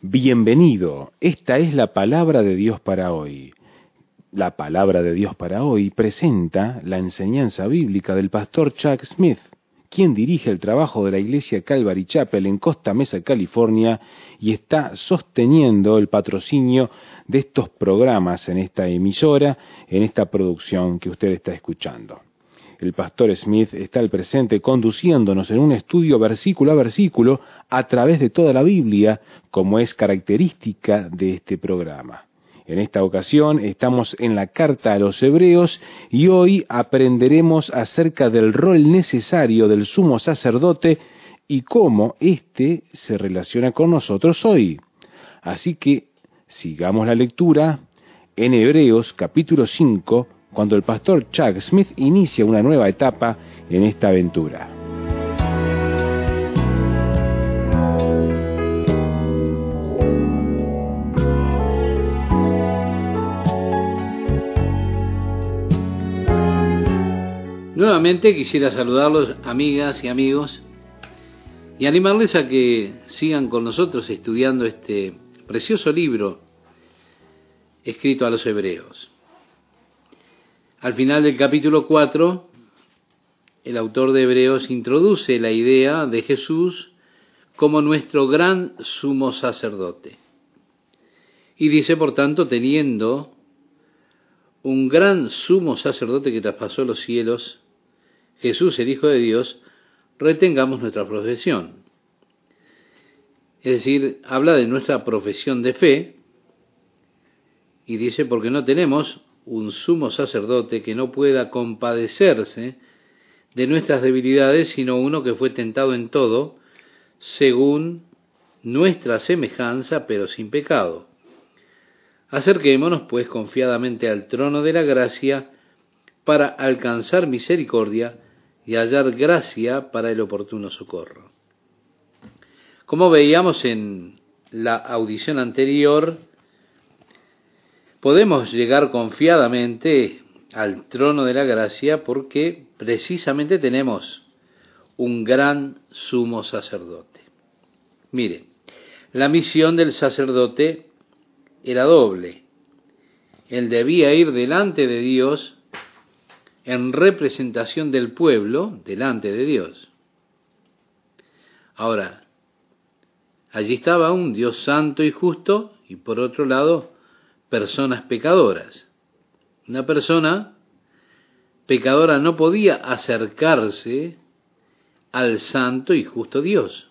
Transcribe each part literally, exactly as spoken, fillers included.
Bienvenido, esta es la palabra de Dios para hoy. La palabra de Dios para hoy presenta la enseñanza bíblica del pastor Chuck Smith, quien dirige el trabajo de la iglesia Calvary Chapel en Costa Mesa, California, y está sosteniendo el patrocinio de estos programas en esta emisora, en esta producción que usted está escuchando. El pastor Smith está al presente conduciéndonos en un estudio versículo a versículo a través de toda la Biblia, como es característica de este programa. En esta ocasión estamos en la carta a los Hebreos y hoy aprenderemos acerca del rol necesario del sumo sacerdote y cómo éste se relaciona con nosotros hoy. Así que sigamos la lectura en Hebreos capítulo cinco, cuando el pastor Chuck Smith inicia una nueva etapa en esta aventura. Nuevamente quisiera saludarlos, amigas y amigos, y animarles a que sigan con nosotros estudiando este precioso libro escrito a los Hebreos. Al final del capítulo cuatro, el autor de Hebreos introduce la idea de Jesús como nuestro gran sumo sacerdote. Y dice, por tanto, teniendo un gran sumo sacerdote que traspasó los cielos, Jesús, el Hijo de Dios, retengamos nuestra profesión. Es decir, habla de nuestra profesión de fe y dice, porque no tenemos un sumo sacerdote que no pueda compadecerse de nuestras debilidades, sino uno que fue tentado en todo, según nuestra semejanza, pero sin pecado. Acerquémonos, pues, confiadamente al trono de la gracia, para alcanzar misericordia y hallar gracia para el oportuno socorro. Como veíamos en la audición anterior, podemos llegar confiadamente al trono de la gracia porque precisamente tenemos un gran sumo sacerdote. Mire, la misión del sacerdote era doble. Él debía ir delante de Dios en representación del pueblo, delante de Dios. Ahora, allí estaba un Dios santo y justo y por otro lado, personas pecadoras. Una persona pecadora no podía acercarse al santo y justo Dios.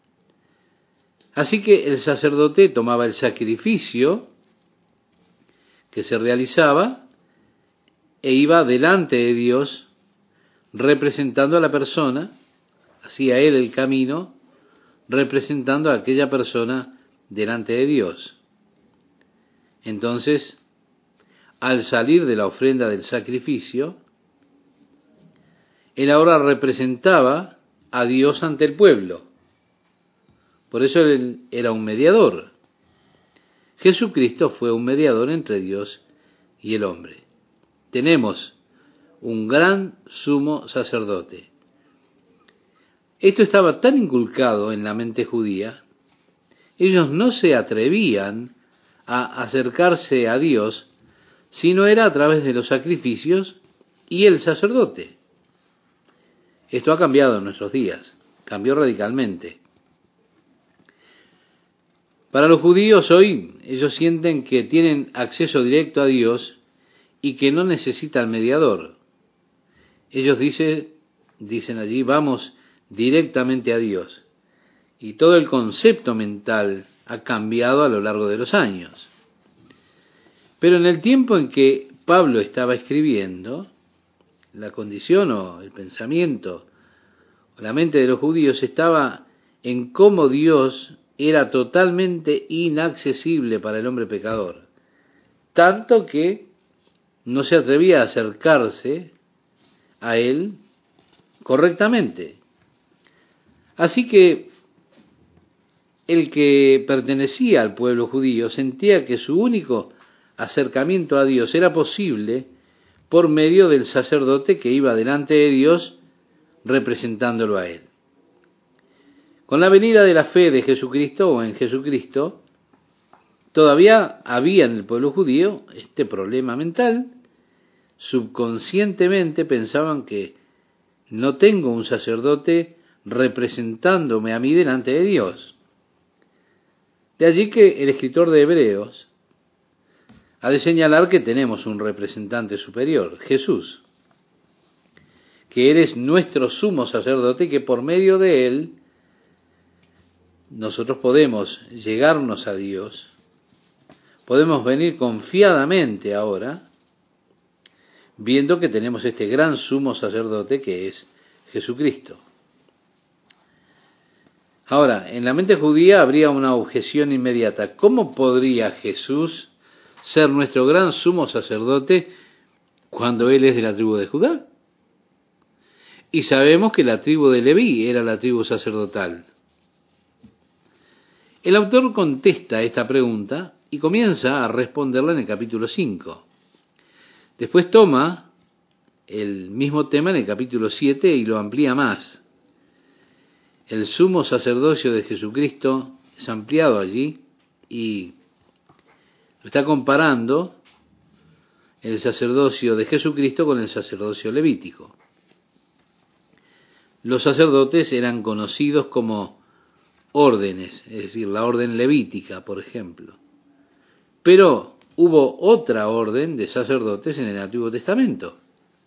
Así que el sacerdote tomaba el sacrificio que se realizaba e iba delante de Dios representando a la persona, hacía él el camino, representando a aquella persona delante de Dios. Entonces, al salir de la ofrenda del sacrificio, él ahora representaba a Dios ante el pueblo. Por eso él era un mediador. Jesucristo fue un mediador entre Dios y el hombre. Tenemos un gran sumo sacerdote. Esto estaba tan inculcado en la mente judía, ellos no se atrevían a acercarse a Dios si no era a través de los sacrificios y el sacerdote. Esto ha cambiado en nuestros días, cambió radicalmente. Para los judíos hoy, ellos sienten que tienen acceso directo a Dios y que no necesitan mediador. Ellos dicen, dicen allí, vamos directamente a Dios. Y todo el concepto mental ha cambiado a lo largo de los años. Pero en el tiempo en que Pablo estaba escribiendo, la condición o el pensamiento o la mente de los judíos estaba en cómo Dios era totalmente inaccesible para el hombre pecador, tanto que no se atrevía a acercarse a él correctamente. Así que el que pertenecía al pueblo judío sentía que su único acercamiento a Dios era posible por medio del sacerdote que iba delante de Dios representándolo a él. Con la venida de la fe de Jesucristo o en Jesucristo, Todavía había en el pueblo judío este problema mental. Subconscientemente pensaban que no tengo un sacerdote representándome a mí delante de Dios. De allí que el escritor de Hebreos ha de señalar que tenemos un representante superior, Jesús, que Él es nuestro sumo sacerdote y que por medio de Él nosotros podemos llegarnos a Dios, podemos venir confiadamente ahora, viendo que tenemos este gran sumo sacerdote que es Jesucristo. Ahora, en la mente judía habría una objeción inmediata. ¿Cómo podría Jesús ser nuestro gran sumo sacerdote cuando Él es de la tribu de Judá? Y sabemos que la tribu de Leví era la tribu sacerdotal. El autor contesta esta pregunta y comienza a responderla en el capítulo cinco. Después toma el mismo tema en el capítulo siete y lo amplía más. El sumo sacerdocio de Jesucristo es ampliado allí y lo está comparando el sacerdocio de Jesucristo con el sacerdocio levítico. Los sacerdotes eran conocidos como órdenes, es decir, la orden levítica, por ejemplo. Pero hubo otra orden de sacerdotes en el Antiguo Testamento.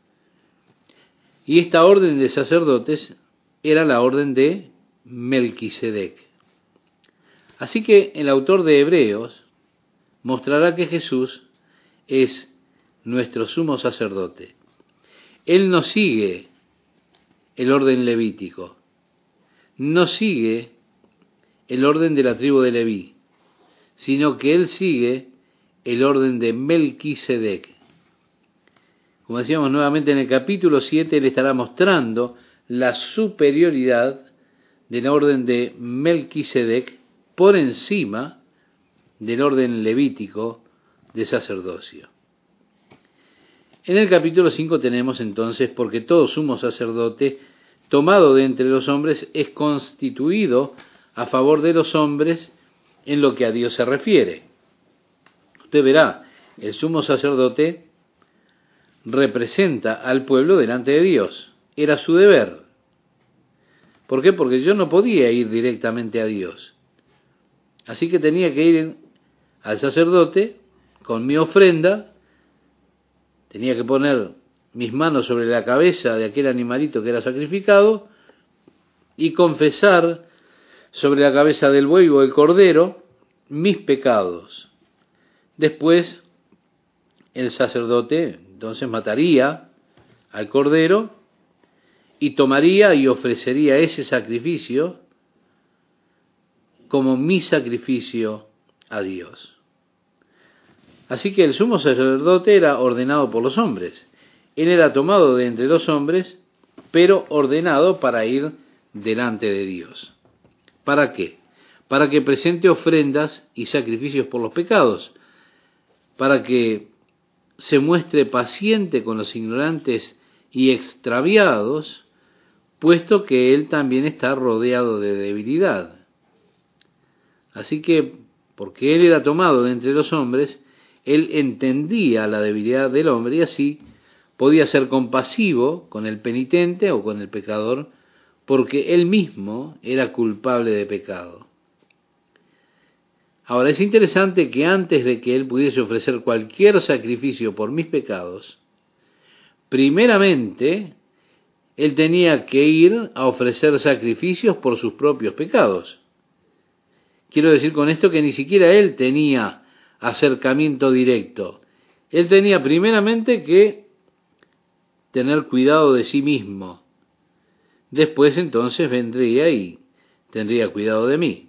Y esta orden de sacerdotes era la orden de Melquisedec. Así que el autor de Hebreos mostrará que Jesús es nuestro sumo sacerdote. Él no sigue el orden levítico, no sigue el orden de la tribu de Leví, sino que él sigue el orden de Melquisedec. Como decíamos nuevamente en el capítulo siete, él estará mostrando la superioridad de la orden de Melquisedec por encima del orden levítico de sacerdocio. En el capítulo cinco tenemos entonces, porque todo sumo sacerdote tomado de entre los hombres es constituido a favor de los hombres en lo que a Dios se refiere. Usted verá, el sumo sacerdote representa al pueblo delante de Dios. Era su deber. ¿Por qué? Porque yo no podía ir directamente a Dios. Así que tenía que ir al sacerdote con mi ofrenda, tenía que poner mis manos sobre la cabeza de aquel animalito que era sacrificado y confesar sobre la cabeza del buey o del cordero mis pecados. Después el sacerdote entonces mataría al cordero y tomaría y ofrecería ese sacrificio como mi sacrificio a Dios. Así que el sumo sacerdote era ordenado por los hombres. Él era tomado de entre los hombres, pero ordenado para ir delante de Dios. ¿Para qué? Para que presente ofrendas y sacrificios por los pecados, para que se muestre paciente con los ignorantes y extraviados, puesto que él también está rodeado de debilidad. Así que, porque él era tomado de entre los hombres, él entendía la debilidad del hombre y así podía ser compasivo con el penitente o con el pecador, porque él mismo era culpable de pecado. Ahora, es interesante que antes de que él pudiese ofrecer cualquier sacrificio por mis pecados, primeramente él tenía que ir a ofrecer sacrificios por sus propios pecados. Quiero decir con esto que ni siquiera él tenía acercamiento directo. Él tenía primeramente que tener cuidado de sí mismo. Después entonces vendría y tendría cuidado de mí.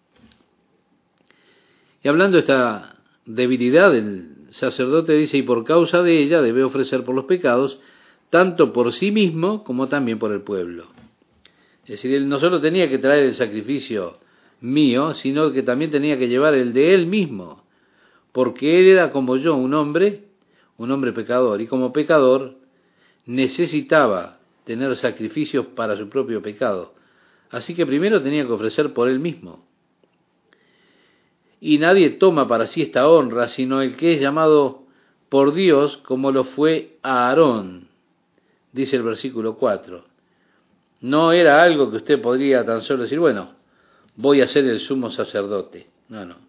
Y hablando de esta debilidad, el sacerdote dice, y por causa de ella debe ofrecer por los pecados, tanto por sí mismo como también por el pueblo. Es decir, él no solo tenía que traer el sacrificio mío, sino que también tenía que llevar el de él mismo, porque él era como yo, un hombre, un hombre pecador, y como pecador necesitaba tener sacrificios para su propio pecado. Así que primero tenía que ofrecer por él mismo. y nadie toma para sí esta honra, sino el que es llamado por Dios, como lo fue Aarón, dice el versículo cuatro. No era algo que usted podría tan solo decir, bueno, voy a ser el sumo sacerdote. No, no.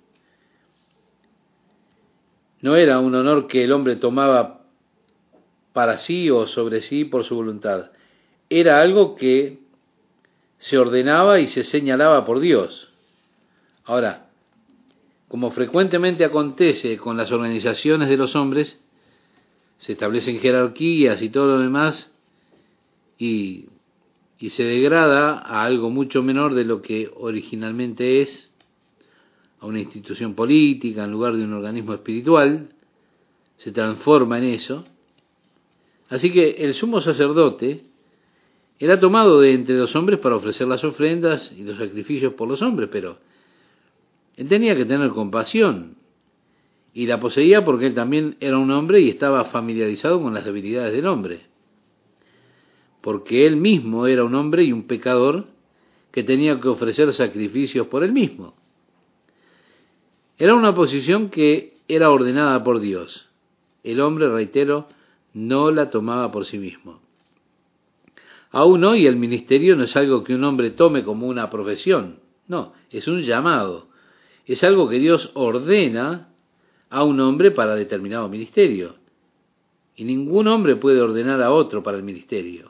No era un honor que el hombre tomaba para sí o sobre sí por su voluntad. Era algo que se ordenaba y se señalaba por Dios. Ahora, como frecuentemente acontece con las organizaciones de los hombres, se establecen jerarquías y todo lo demás, y, y se degrada a algo mucho menor de lo que originalmente es, a una institución política en lugar de un organismo espiritual, se transforma en eso. Así que el sumo sacerdote era tomado de entre los hombres para ofrecer las ofrendas y los sacrificios por los hombres, pero él tenía que tener compasión, y la poseía porque él también era un hombre y estaba familiarizado con las debilidades del hombre, porque él mismo era un hombre y un pecador que tenía que ofrecer sacrificios por él mismo. Era una posición que era ordenada por Dios. El hombre, reitero, no la tomaba por sí mismo. Aún hoy el ministerio no es algo que un hombre tome como una profesión, no, es un llamado, es algo que Dios ordena a un hombre para determinado ministerio, y ningún hombre puede ordenar a otro para el ministerio.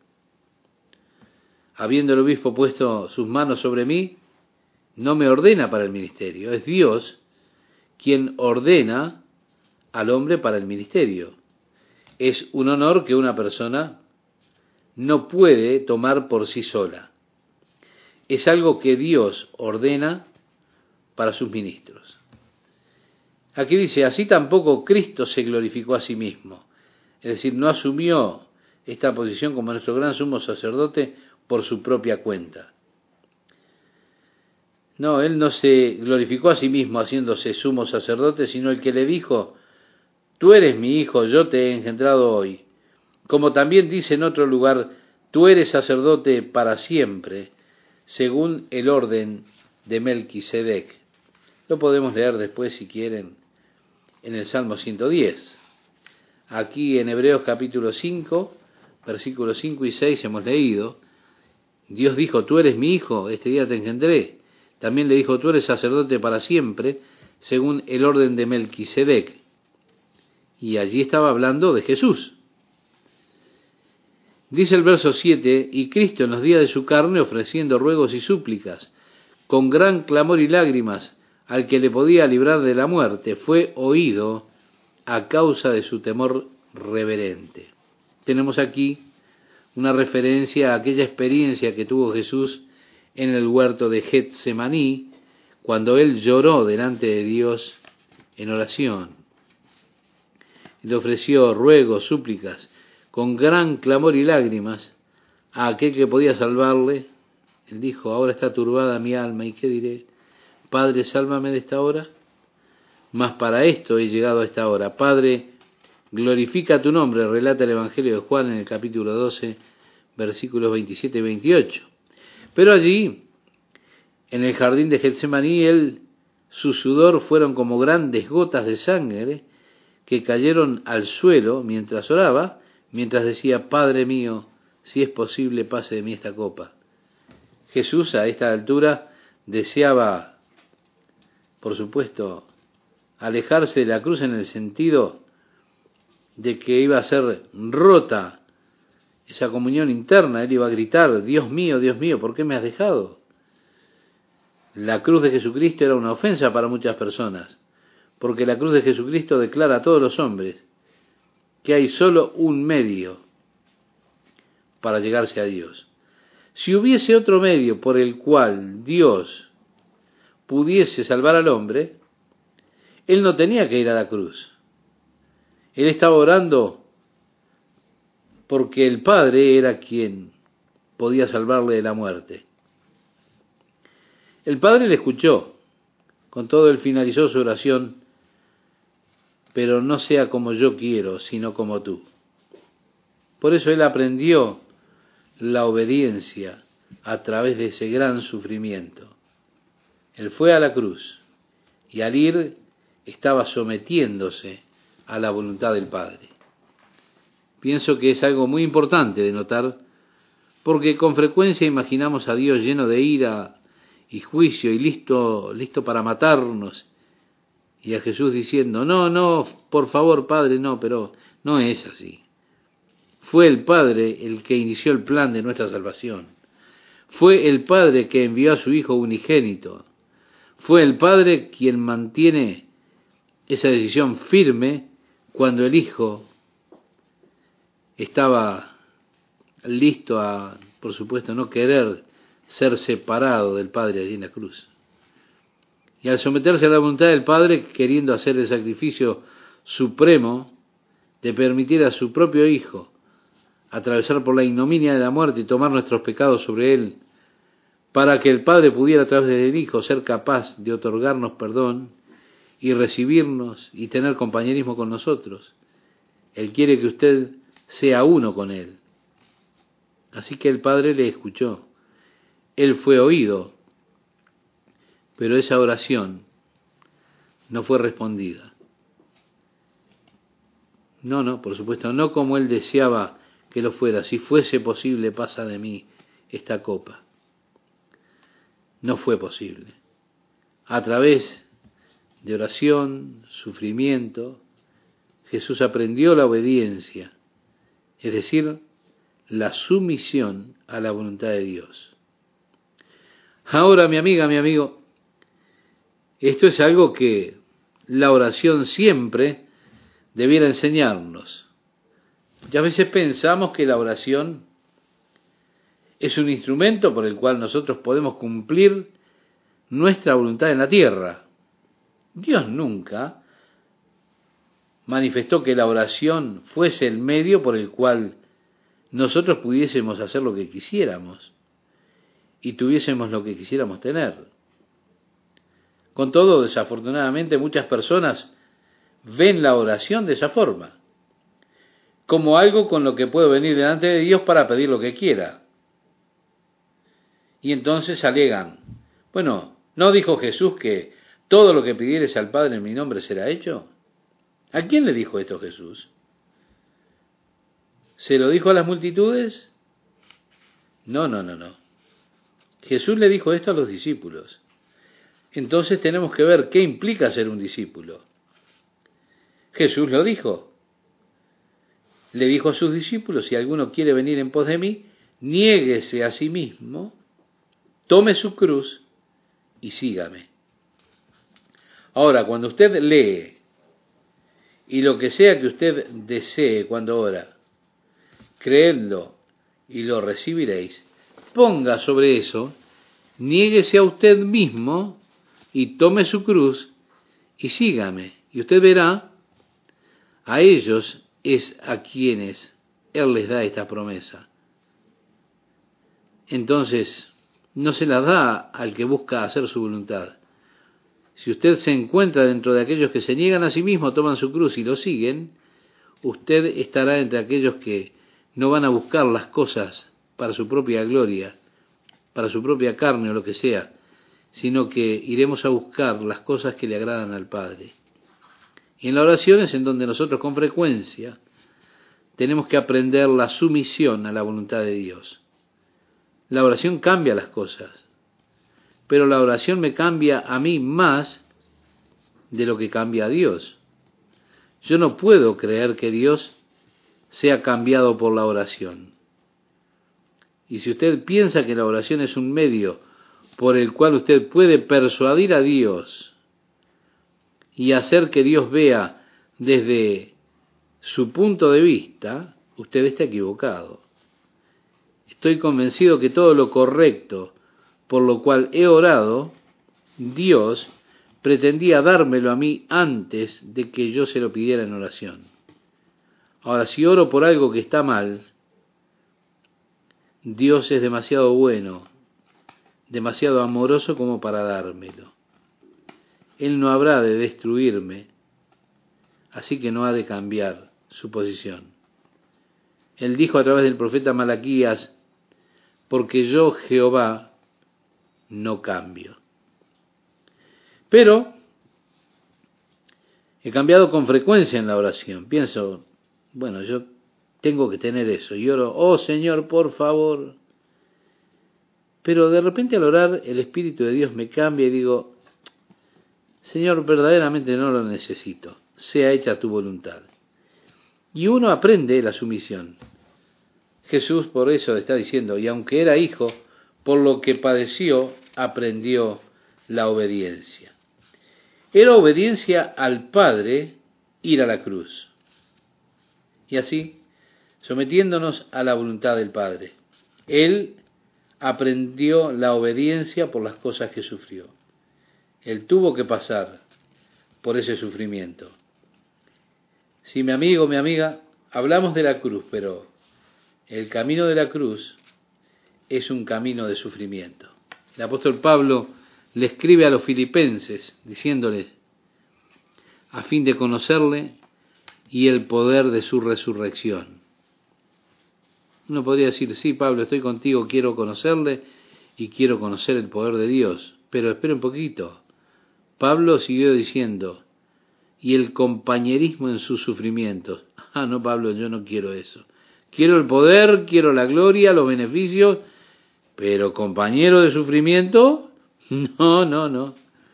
Habiendo el obispo puesto sus manos sobre mí, no me ordena para el ministerio, es Dios quien ordena al hombre para el ministerio. Es un honor que una persona no puede tomar por sí sola. Es algo que Dios ordena para sus ministros. Aquí dice, así tampoco Cristo se glorificó a sí mismo. Es decir, no asumió esta posición como nuestro gran sumo sacerdote por su propia cuenta. No, él no se glorificó a sí mismo haciéndose sumo sacerdote, sino el que le dijo, tú eres mi hijo, yo te he engendrado hoy. Como también dice en otro lugar, tú eres sacerdote para siempre, según el orden de Melquisedec. Lo podemos leer después, si quieren, en el Salmo ciento diez. Aquí en Hebreos capítulo cinco, versículos cinco y seis hemos leído, Dios dijo, tú eres mi hijo, este día te engendré. También le dijo, tú eres sacerdote para siempre, según el orden de Melquisedec. Y allí estaba hablando de Jesús. Dice el verso siete, y Cristo en los días de su carne, ofreciendo ruegos y súplicas, con gran clamor y lágrimas, al que le podía librar de la muerte, fue oído a causa de su temor reverente. Tenemos aquí una referencia a aquella experiencia que tuvo Jesús en el huerto de Getsemaní, cuando él lloró delante de Dios en oración. Le ofreció ruegos, súplicas, con gran clamor y lágrimas, a aquel que podía salvarle. Él dijo, ahora está turbada mi alma, ¿y qué diré? Padre, sálvame de esta hora. Mas para esto he llegado a esta hora. Padre, glorifica tu nombre, relata el Evangelio de Juan en el capítulo doce, versículos veintisiete y veintiocho. Pero allí, en el jardín de Getsemaní, él, su sudor fueron como grandes gotas de sangre que cayeron al suelo mientras oraba, mientras decía, Padre mío, si es posible, pase de mí esta copa. Jesús a esta altura deseaba, por supuesto, alejarse de la cruz en el sentido de que iba a ser rota esa comunión interna. Él iba a gritar, Dios mío, Dios mío, ¿por qué me has dejado? La cruz de Jesucristo era una ofensa para muchas personas, porque la cruz de Jesucristo declara a todos los hombres que hay solo un medio para llegarse a Dios. Si hubiese otro medio por el cual Dios pudiese salvar al hombre, él no tenía que ir a la cruz. Él estaba orando porque el Padre era quien podía salvarle de la muerte. El Padre le escuchó, con todo él finalizó su oración, pero no sea como yo quiero, sino como tú. Por eso él aprendió la obediencia a través de ese gran sufrimiento. Él fue a la cruz y al ir estaba sometiéndose a la voluntad del Padre. Pienso que es algo muy importante de notar, porque con frecuencia imaginamos a Dios lleno de ira y juicio y listo, listo para matarnos, y a Jesús diciendo, no, no, por favor, Padre, no, pero no es así. Fue el Padre el que inició el plan de nuestra salvación. Fue el Padre que envió a su Hijo unigénito. Fue el Padre quien mantiene esa decisión firme cuando el Hijo estaba listo a, por supuesto, no querer ser separado del Padre allí en la cruz. Y al someterse a la voluntad del Padre, queriendo hacer el sacrificio supremo de permitir a su propio Hijo atravesar por la ignominia de la muerte y tomar nuestros pecados sobre Él, para que el Padre pudiera a través del Hijo ser capaz de otorgarnos perdón y recibirnos y tener compañerismo con nosotros. Él quiere que usted sea uno con Él. Así que el Padre le escuchó. Él fue oído, pero esa oración no fue respondida. No, no, por supuesto, no como Él deseaba que lo fuera. Si fuese posible, pasa de mí esta copa. No fue posible. A través de oración, sufrimiento, Jesús aprendió la obediencia, es decir, la sumisión a la voluntad de Dios. Ahora, mi amiga, mi amigo, esto es algo que la oración siempre debiera enseñarnos. Muchas veces pensamos que la oración es un instrumento por el cual nosotros podemos cumplir nuestra voluntad en la tierra. Dios nunca manifestó que la oración fuese el medio por el cual nosotros pudiésemos hacer lo que quisiéramos y tuviésemos lo que quisiéramos tener. Con todo, desafortunadamente, muchas personas ven la oración de esa forma, como algo con lo que puedo venir delante de Dios para pedir lo que quiera. Y entonces alegan, bueno, ¿no dijo Jesús que todo lo que pidieres al Padre en mi nombre será hecho? ¿A quién le dijo esto Jesús? ¿Se lo dijo a las multitudes? No, no, no, no. Jesús le dijo esto a los discípulos. Entonces tenemos que ver qué implica ser un discípulo. Jesús lo dijo. Le dijo a sus discípulos, si alguno quiere venir en pos de mí, niéguese a sí mismo, tome su cruz y sígame. Ahora, cuando usted lee, y lo que sea que usted desee cuando ora, creedlo y lo recibiréis, ponga sobre eso, niéguese a usted mismo y tome su cruz y sígame. Y usted verá, a ellos es a quienes Él les da esta promesa. Entonces, no se la da al que busca hacer su voluntad. Si usted se encuentra dentro de aquellos que se niegan a sí mismos, toman su cruz y lo siguen, usted estará entre aquellos que no van a buscar las cosas para su propia gloria, para su propia carne o lo que sea, sino que iremos a buscar las cosas que le agradan al Padre. Y en la oración es en donde nosotros con frecuencia tenemos que aprender la sumisión a la voluntad de Dios. La oración cambia las cosas, pero la oración me cambia a mí más de lo que cambia a Dios. Yo no puedo creer que Dios sea cambiado por la oración. Y si usted piensa que la oración es un medio por el cual usted puede persuadir a Dios y hacer que Dios vea desde su punto de vista, usted está equivocado. Estoy convencido que todo lo correcto por lo cual he orado, Dios pretendía dármelo a mí antes de que yo se lo pidiera en oración. Ahora, si oro por algo que está mal, Dios es demasiado bueno, demasiado amoroso como para dármelo. Él no habrá de destruirme, así que no ha de cambiar su posición. Él dijo a través del profeta Malaquías, porque yo, Jehová, no cambio. Pero He cambiado con frecuencia en la oración. Pienso, bueno, yo tengo que tener eso. Y oro, oh Señor, por favor. Pero de repente al orar el Espíritu de Dios me cambia y digo, Señor, verdaderamente no lo necesito. Sea hecha tu voluntad. Y uno aprende la sumisión. Jesús por eso está diciendo, y aunque era hijo, por lo que padeció, aprendió la obediencia. Era obediencia al Padre ir a la cruz. Y así, sometiéndonos a la voluntad del Padre, Él aprendió la obediencia por las cosas que sufrió. Él tuvo que pasar por ese sufrimiento. Si mi amigo, mi amiga, hablamos de la cruz, pero el camino de la cruz es un camino de sufrimiento. El apóstol Pablo le escribe a los filipenses diciéndoles, a fin de conocerle y el poder de su resurrección. Uno podría decir, sí, Pablo, estoy contigo, quiero conocerle y quiero conocer el poder de Dios. Pero espera un poquito. Pablo siguió diciendo, y el compañerismo en sus sufrimientos. Ah, no, Pablo, yo no quiero eso. Quiero el poder, quiero la gloria, los beneficios, pero compañero de sufrimiento, no, no, no.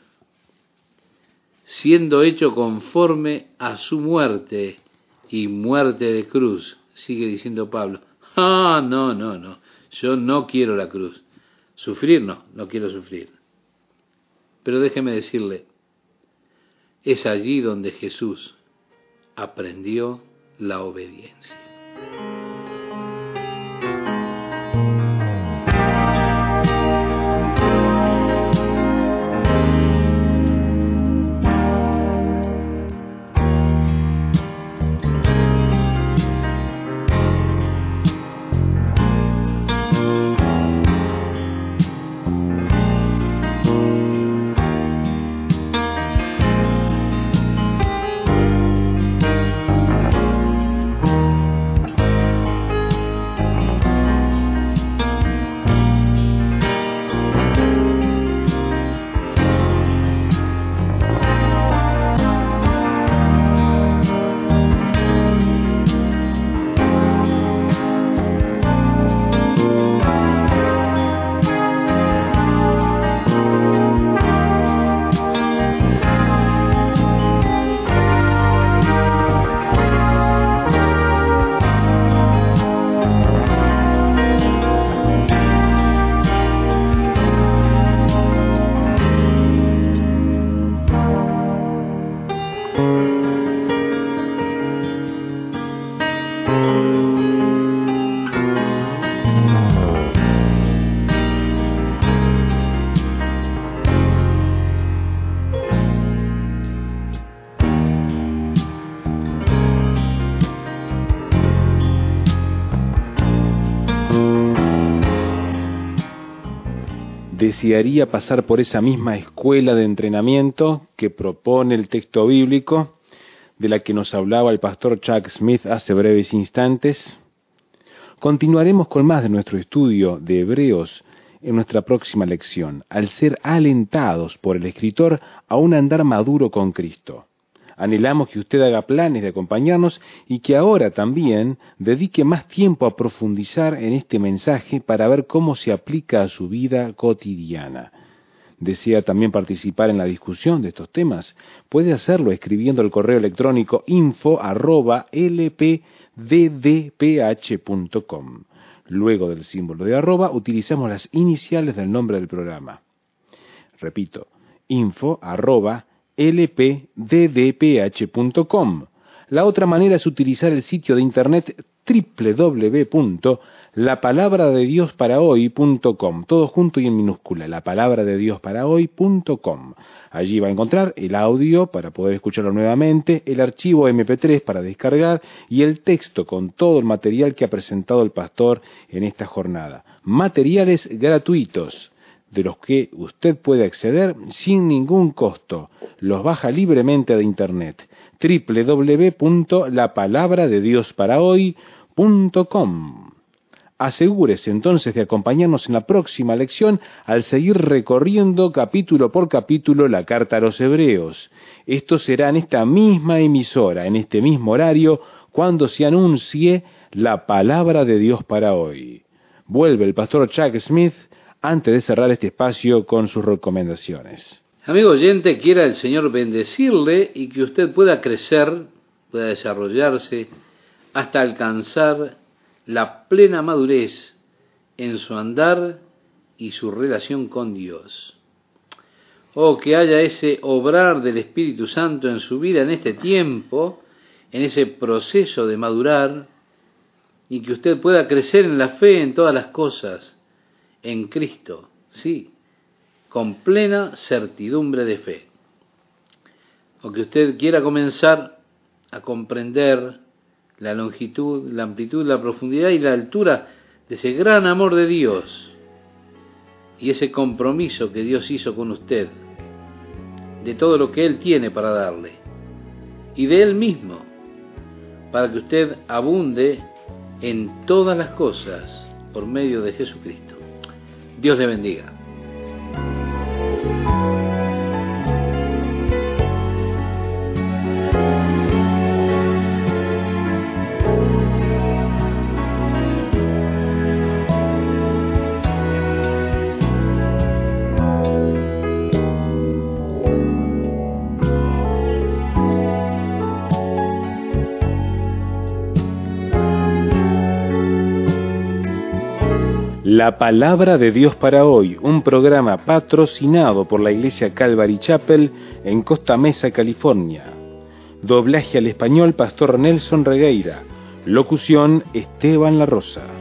Siendo hecho conforme a su muerte y muerte de cruz, sigue diciendo Pablo. Ah, no, no, no, yo no quiero la cruz. Sufrir no, no quiero sufrir. Pero déjeme decirle, es allí donde Jesús aprendió la obediencia. Desearía pasar por esa misma escuela de entrenamiento que propone el texto bíblico, de la que nos hablaba el pastor Chuck Smith hace breves instantes. Continuaremos con más de nuestro estudio de Hebreos en nuestra próxima lección, al ser alentados por el escritor a un andar maduro con Cristo. Anhelamos que usted haga planes de acompañarnos y que ahora también dedique más tiempo a profundizar en este mensaje para ver cómo se aplica a su vida cotidiana. ¿Desea también participar en la discusión de estos temas? Puede hacerlo escribiendo el correo electrónico info arroba l p d d p h punto com. Luego del símbolo de arroba utilizamos las iniciales del nombre del programa. Repito, info arroba l p d d p h punto com. La otra manera es utilizar el sitio de internet doble u doble u doble u punto la palabra de dios para hoy punto com, todo junto y en minúscula, la palabra de dios para hoy punto com. Allí va a encontrar el audio para poder escucharlo nuevamente, el archivo eme pe tres para descargar y el texto con todo el material que ha presentado el pastor en esta jornada. Materiales gratuitos, de los que usted puede acceder sin ningún costo. Los baja libremente de internet. doble u doble u doble u punto la palabra de dios para hoy punto com. Asegúrese entonces de acompañarnos en la próxima lección al seguir recorriendo capítulo por capítulo la carta a los Hebreos. Esto será en esta misma emisora, en este mismo horario, cuando se anuncie la palabra de Dios para hoy. Vuelve el pastor Chuck Smith antes de cerrar este espacio con sus recomendaciones. Amigo oyente, quiera el Señor bendecirle y que usted pueda crecer, pueda desarrollarse hasta alcanzar la plena madurez en su andar y su relación con Dios. Oh, que haya ese obrar del Espíritu Santo en su vida en este tiempo, en ese proceso de madurar, y que usted pueda crecer en la fe en todas las cosas, en Cristo, sí, con plena certidumbre de fe. O que usted quiera comenzar a comprender la longitud, la amplitud, la profundidad y la altura de ese gran amor de Dios y ese compromiso que Dios hizo con usted, de todo lo que Él tiene para darle y de Él mismo, para que usted abunde en todas las cosas por medio de Jesucristo. Dios le bendiga. La palabra de Dios para hoy, un programa patrocinado por la Iglesia Calvary Chapel en Costa Mesa, California. Doblaje al español, Pastor Nelson Regueira. Locución, Esteban La Rosa.